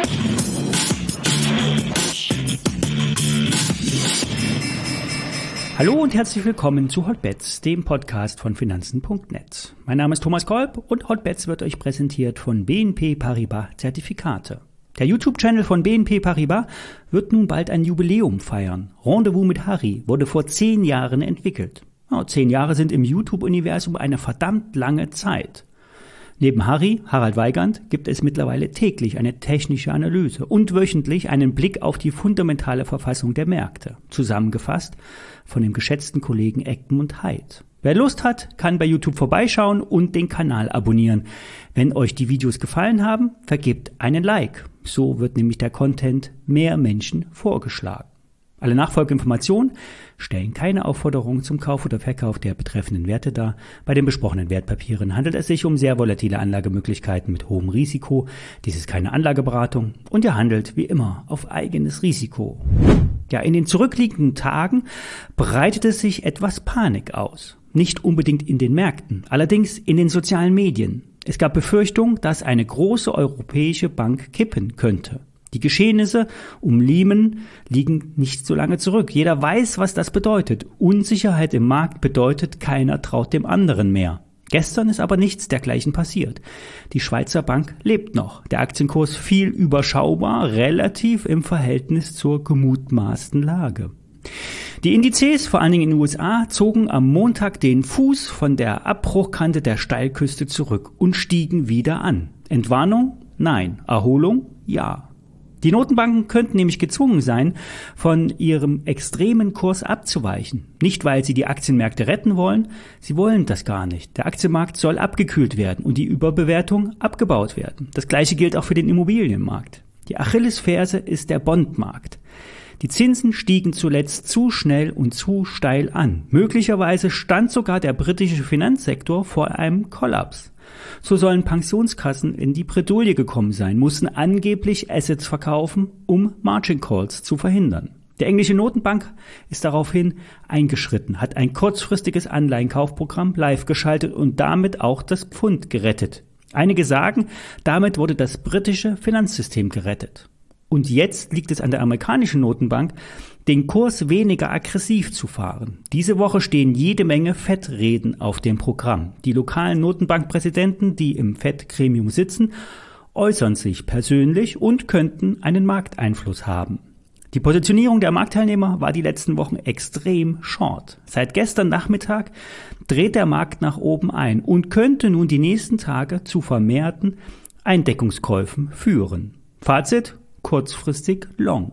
Hallo und herzlich willkommen zu Hotbets, dem Podcast von Finanzen.net. Mein Name ist Thomas Kolb und Hotbets wird euch präsentiert von BNP Paribas Zertifikate. Der YouTube-Channel von BNP Paribas wird nun bald ein Jubiläum feiern. Rendezvous mit Harry wurde vor 10 Jahren entwickelt. 10 Jahre sind im YouTube-Universum eine verdammt lange Zeit. Neben Harald Weigand, gibt es mittlerweile täglich eine technische Analyse und wöchentlich einen Blick auf die fundamentale Verfassung der Märkte, zusammengefasst von dem geschätzten Kollegen Egmont Heid. Wer Lust hat, kann bei YouTube vorbeischauen und den Kanal abonnieren. Wenn euch die Videos gefallen haben, vergebt einen Like. So wird nämlich der Content mehr Menschen vorgeschlagen. Alle Nachfolgeinformationen stellen keine Aufforderung zum Kauf oder Verkauf der betreffenden Werte dar. Bei den besprochenen Wertpapieren handelt es sich um sehr volatile Anlagemöglichkeiten mit hohem Risiko. Dies ist keine Anlageberatung und ihr handelt wie immer auf eigenes Risiko. Ja, in den zurückliegenden Tagen breitet es sich etwas Panik aus. Nicht unbedingt in den Märkten, allerdings in den sozialen Medien. Es gab Befürchtungen, dass eine große europäische Bank kippen könnte. Die Geschehnisse um Lehman liegen nicht so lange zurück. Jeder weiß, was das bedeutet. Unsicherheit im Markt bedeutet, keiner traut dem anderen mehr. Gestern ist aber nichts dergleichen passiert. Die Schweizer Bank lebt noch. Der Aktienkurs fiel überschaubar, relativ im Verhältnis zur gemutmaßten Lage. Die Indizes, vor allen Dingen in den USA, zogen am Montag den Fuß von der Abbruchkante der Steilküste zurück und stiegen wieder an. Entwarnung? Nein. Erholung? Ja. Die Notenbanken könnten nämlich gezwungen sein, von ihrem extremen Kurs abzuweichen. Nicht, weil sie die Aktienmärkte retten wollen, sie wollen das gar nicht. Der Aktienmarkt soll abgekühlt werden und die Überbewertung abgebaut werden. Das Gleiche gilt auch für den Immobilienmarkt. Die Achillesferse ist der Bondmarkt. Die Zinsen stiegen zuletzt zu schnell und zu steil an. Möglicherweise stand sogar der britische Finanzsektor vor einem Kollaps. So sollen Pensionskassen in die Bredouille gekommen sein, mussten angeblich Assets verkaufen, um Margin Calls zu verhindern. Die englische Notenbank ist daraufhin eingeschritten, hat ein kurzfristiges Anleihenkaufprogramm live geschaltet und damit auch das Pfund gerettet. Einige sagen, damit wurde das britische Finanzsystem gerettet. Und jetzt liegt es an der amerikanischen Notenbank, den Kurs weniger aggressiv zu fahren. Diese Woche stehen jede Menge Fed-Reden auf dem Programm. Die lokalen Notenbankpräsidenten, die im Fed-Gremium sitzen, äußern sich persönlich und könnten einen Markteinfluss haben. Die Positionierung der Marktteilnehmer war die letzten Wochen extrem short. Seit gestern Nachmittag dreht der Markt nach oben ein und könnte nun die nächsten Tage zu vermehrten Eindeckungskäufen führen. Fazit: kurzfristig long.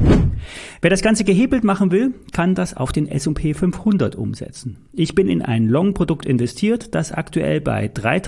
Wer das Ganze gehebelt machen will, kann das auf den S&P 500 umsetzen. Ich bin in ein Long-Produkt investiert, das aktuell bei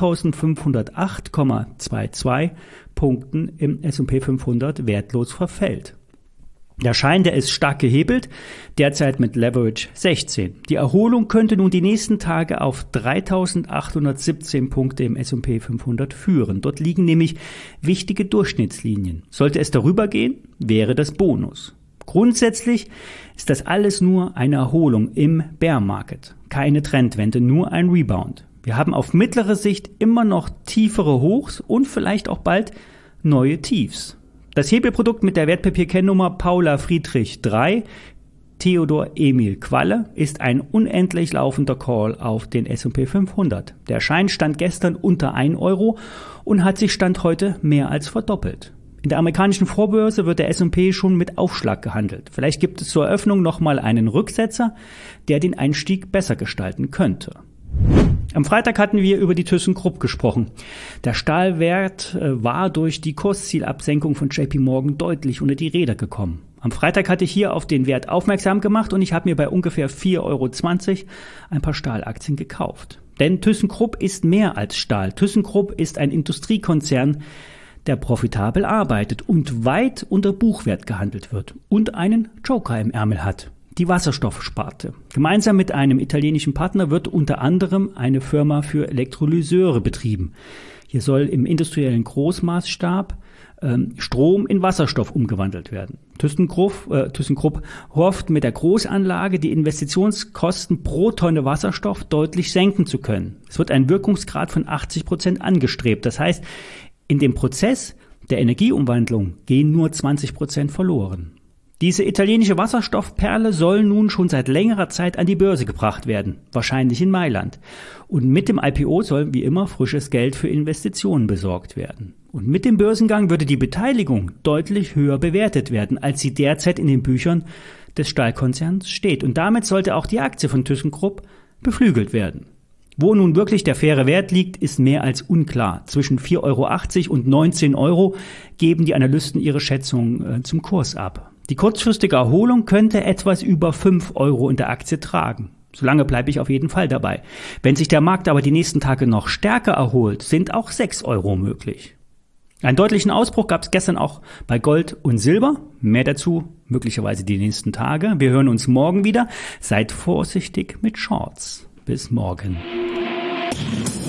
3.508,22 Punkten im S&P 500 wertlos verfällt. Der Schein, der ist stark gehebelt, derzeit mit Leverage 16. Die Erholung könnte nun die nächsten Tage auf 3.817 Punkte im S&P 500 führen. Dort liegen nämlich wichtige Durchschnittslinien. Sollte es darüber gehen, wäre das Bonus. Grundsätzlich ist das alles nur eine Erholung im Bear Market. Keine Trendwende, nur ein Rebound. Wir haben auf mittlere Sicht immer noch tiefere Hochs und vielleicht auch bald neue Tiefs. Das Hebelprodukt mit der Wertpapierkennnummer Paula Friedrich 3, Theodor Emil Qualle, ist ein unendlich laufender Call auf den S&P 500. Der Schein stand gestern unter 1 Euro und hat sich Stand heute mehr als verdoppelt. In der amerikanischen Vorbörse wird der S&P schon mit Aufschlag gehandelt. Vielleicht gibt es zur Eröffnung nochmal einen Rücksetzer, der den Einstieg besser gestalten könnte. Am Freitag hatten wir über die ThyssenKrupp gesprochen. Der Stahlwert war durch die Kurszielabsenkung von JP Morgan deutlich unter die Räder gekommen. Am Freitag hatte ich hier auf den Wert aufmerksam gemacht und ich habe mir bei ungefähr 4,20 Euro ein paar Stahlaktien gekauft. Denn ThyssenKrupp ist mehr als Stahl. ThyssenKrupp ist ein Industriekonzern, der profitabel arbeitet und weit unter Buchwert gehandelt wird und einen Joker im Ärmel hat. Die Wasserstoffsparte. Gemeinsam mit einem italienischen Partner wird unter anderem eine Firma für Elektrolyseure betrieben. Hier soll im industriellen Großmaßstab Strom in Wasserstoff umgewandelt werden. ThyssenKrupp hofft mit der Großanlage die Investitionskosten pro Tonne Wasserstoff deutlich senken zu können. Es wird ein Wirkungsgrad von 80% angestrebt. Das heißt, in dem Prozess der Energieumwandlung gehen nur 20% verloren. Diese italienische Wasserstoffperle soll nun schon seit längerer Zeit an die Börse gebracht werden, wahrscheinlich in Mailand. Und mit dem IPO soll wie immer frisches Geld für Investitionen besorgt werden. Und mit dem Börsengang würde die Beteiligung deutlich höher bewertet werden, als sie derzeit in den Büchern des Stahlkonzerns steht. Und damit sollte auch die Aktie von ThyssenKrupp beflügelt werden. Wo nun wirklich der faire Wert liegt, ist mehr als unklar. Zwischen 4,80 € und 19 € geben die Analysten ihre Schätzung zum Kurs ab. Die kurzfristige Erholung könnte etwas über 5 € in der Aktie tragen. Solange bleibe ich auf jeden Fall dabei. Wenn sich der Markt aber die nächsten Tage noch stärker erholt, sind auch 6 € möglich. Einen deutlichen Ausbruch gab es gestern auch bei Gold und Silber. Mehr dazu möglicherweise die nächsten Tage. Wir hören uns morgen wieder. Seid vorsichtig mit Shorts. Bis morgen.